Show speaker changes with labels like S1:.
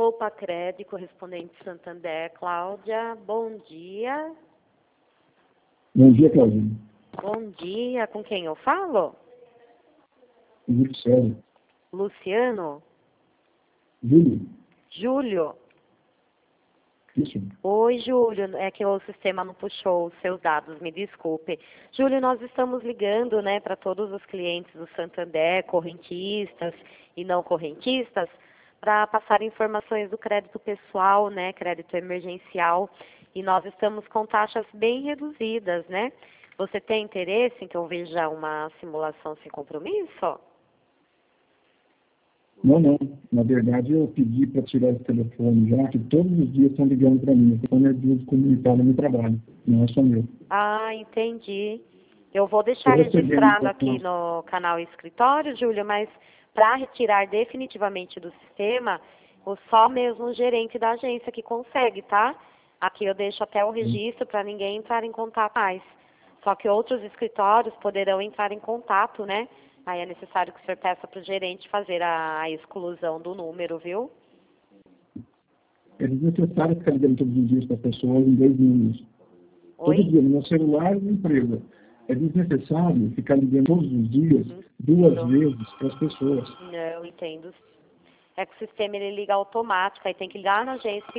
S1: Poupa Crédito, correspondente Santander, Cláudia, bom dia.
S2: Bom dia, Claudinha.
S1: Bom dia, com quem eu falo?
S2: Luciano.
S1: Luciano?
S2: Júlio.
S1: Júlio?
S2: Isso.
S1: Oi, Júlio, é que o sistema não puxou os seus dados, me desculpe. Júlio, nós estamos ligando, né, para todos os clientes do Santander, correntistas e não correntistas, para passar informações do crédito pessoal, né, crédito emergencial, e nós estamos com taxas bem reduzidas, né? Você tem interesse em que eu veja uma simulação sem compromisso?
S2: Não. Na verdade, eu pedi para tirar esse telefone já, que todos os dias estão ligando para mim. O telefone é de uso comunitário no trabalho, não é só meu.
S1: Ah, entendi. Eu vou deixar
S2: Estou recebendo
S1: registrado aqui
S2: informação.
S1: no canal Escritório, Júlio, mas para retirar definitivamente do sistema, só mesmo o gerente da agência que consegue, tá? Aqui eu deixo até o registro para ninguém entrar em contato mais. Só que outros escritórios poderão entrar em contato, né? Aí é necessário que o senhor peça para o gerente fazer a exclusão do número, viu?
S2: É desnecessário ficar ligando todos os dias para pessoas em 2 números. Todo
S1: Oi?
S2: dia, no meu celular e na empresa. É desnecessário ficar ligando todos os dias, 2 vezes para as pessoas.
S1: Não, entendo. É que o sistema ele liga automático, aí tem que ligar na agência